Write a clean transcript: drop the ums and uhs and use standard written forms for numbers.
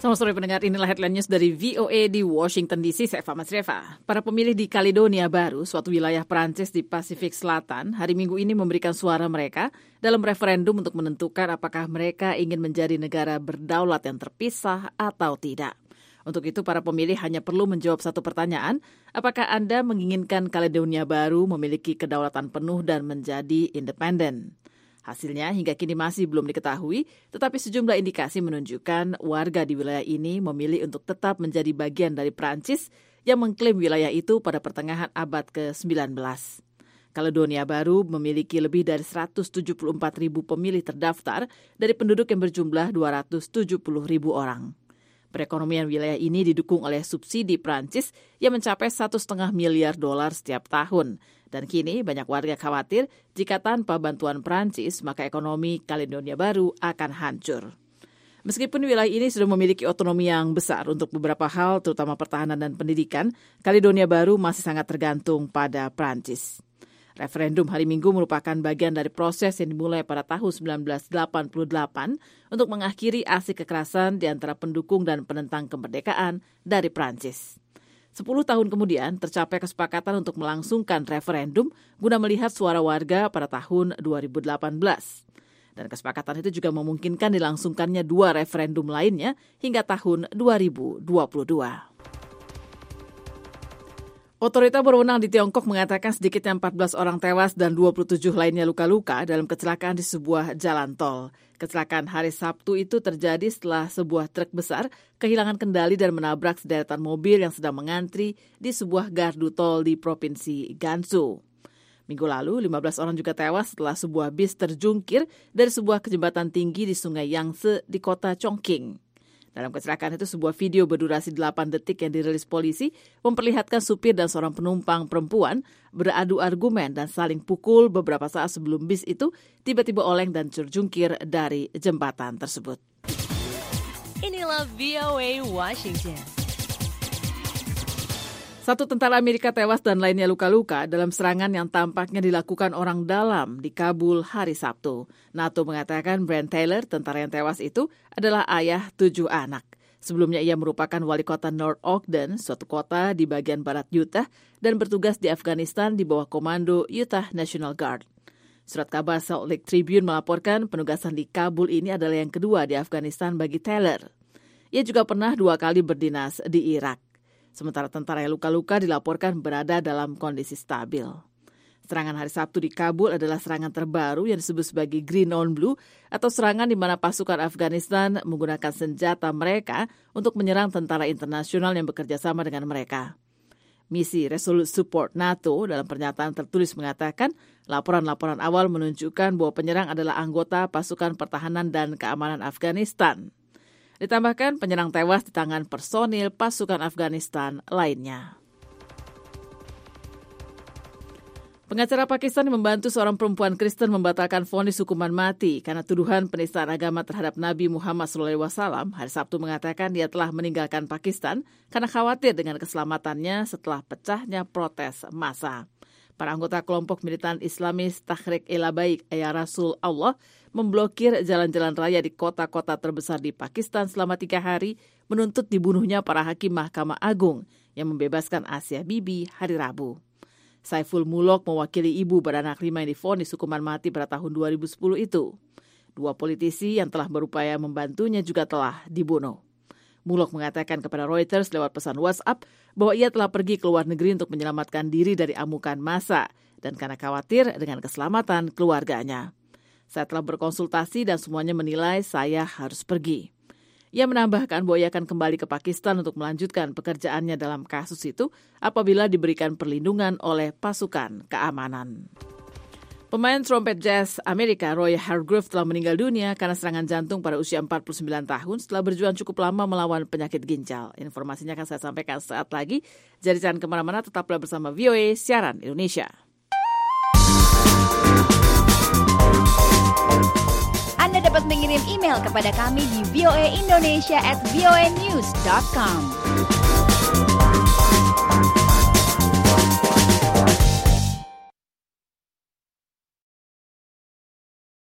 Selamat sore pendengar, inilah headline news dari VOA di Washington DC, saya Fama Sreva. Para pemilih di Caledonia Baru, suatu wilayah Prancis di Pasifik Selatan, hari Minggu ini memberikan suara mereka dalam referendum untuk menentukan apakah mereka ingin menjadi negara berdaulat yang terpisah atau tidak. Untuk itu, para pemilih hanya perlu menjawab satu pertanyaan, apakah Anda menginginkan Caledonia Baru memiliki kedaulatan penuh dan menjadi independen? Hasilnya hingga kini masih belum diketahui, tetapi sejumlah indikasi menunjukkan warga di wilayah ini memilih untuk tetap menjadi bagian dari Prancis yang mengklaim wilayah itu pada pertengahan abad ke-19. Caledonia Baru memiliki lebih dari 174.000 pemilih terdaftar dari penduduk yang berjumlah 270.000 orang. Perekonomian wilayah ini didukung oleh subsidi Prancis yang mencapai $1,5 miliar setiap tahun. Dan kini banyak warga khawatir jika tanpa bantuan Prancis, maka ekonomi Caledonia Baru akan hancur. Meskipun wilayah ini sudah memiliki otonomi yang besar untuk beberapa hal, terutama pertahanan dan pendidikan, Caledonia Baru masih sangat tergantung pada Prancis. Referendum hari Minggu merupakan bagian dari proses yang dimulai pada tahun 1988 untuk mengakhiri aksi kekerasan di antara pendukung dan penentang kemerdekaan dari Prancis. 10 tahun kemudian tercapai kesepakatan untuk melangsungkan referendum guna melihat suara warga pada tahun 2018. Dan kesepakatan itu juga memungkinkan dilangsungkannya 2 referendum lainnya hingga tahun 2022. Otorita berwenang di Tiongkok mengatakan sedikitnya 14 orang tewas dan 27 lainnya luka-luka dalam kecelakaan di sebuah jalan tol. Kecelakaan hari Sabtu itu terjadi setelah sebuah truk besar kehilangan kendali dan menabrak sederetan mobil yang sedang mengantri di sebuah gardu tol di Provinsi Gansu. Minggu lalu, 15 orang juga tewas setelah sebuah bis terjungkir dari sebuah jembatan tinggi di Sungai Yangtze di kota Chongqing. Dalam kecelakaan itu, sebuah video berdurasi 8 detik yang dirilis polisi memperlihatkan supir dan seorang penumpang perempuan beradu argumen dan saling pukul beberapa saat sebelum bis itu tiba-tiba oleng dan terjungkir dari jembatan tersebut. Inilah VOA Washington. 1 tentara Amerika tewas dan lainnya luka-luka dalam serangan yang tampaknya dilakukan orang dalam di Kabul hari Sabtu. NATO mengatakan Brent Taylor, tentara yang tewas itu, adalah ayah 7 anak. Sebelumnya ia merupakan wali kota North Ogden, suatu kota di bagian barat Utah, dan bertugas di Afghanistan di bawah komando Utah National Guard. Surat kabar Salt Lake Tribune melaporkan penugasan di Kabul ini adalah yang kedua di Afghanistan bagi Taylor. Ia juga pernah 2 kali berdinas di Irak. Sementara tentara yang luka-luka dilaporkan berada dalam kondisi stabil. Serangan hari Sabtu di Kabul adalah serangan terbaru yang disebut sebagai Green on Blue atau serangan di mana pasukan Afghanistan menggunakan senjata mereka untuk menyerang tentara internasional yang bekerja sama dengan mereka. Misi Resolute Support NATO dalam pernyataan tertulis mengatakan laporan-laporan awal menunjukkan bahwa penyerang adalah anggota pasukan pertahanan dan keamanan Afghanistan. Ditambahkan penyerang tewas di tangan personil pasukan Afghanistan lainnya. Pengacara Pakistan yang membantu seorang perempuan Kristen membatalkan vonis hukuman mati karena tuduhan penistaan agama terhadap Nabi Muhammad SAW hari Sabtu mengatakan dia telah meninggalkan Pakistan karena khawatir dengan keselamatannya setelah pecahnya protes massa. Para anggota kelompok militan Islamis Tahrik-e-Labbaik ya Rasul Allah memblokir jalan-jalan raya di kota-kota terbesar di Pakistan selama 3 hari menuntut dibunuhnya para hakim Mahkamah Agung yang membebaskan Asia Bibi hari Rabu. Saiful Mulok mewakili ibu beranak 5 yang divonis hukuman mati pada tahun 2010 itu. 2 politisi yang telah berupaya membantunya juga telah dibunuh. Mulok mengatakan kepada Reuters lewat pesan WhatsApp bahwa ia telah pergi ke luar negeri untuk menyelamatkan diri dari amukan massa dan karena khawatir dengan keselamatan keluarganya. Saya telah berkonsultasi dan semuanya menilai saya harus pergi. Ia menambahkan bahwa ia akan kembali ke Pakistan untuk melanjutkan pekerjaannya dalam kasus itu apabila diberikan perlindungan oleh pasukan keamanan. Pemain trompet jazz Amerika Roy Hargrove telah meninggal dunia karena serangan jantung pada usia 49 tahun setelah berjuang cukup lama melawan penyakit ginjal. Informasinya akan saya sampaikan saat lagi. Jadi jangan kemana-mana, tetaplah bersama VOA Siaran Indonesia. Anda dapat mengirim email kepada kami di voaindonesia@voanews.com.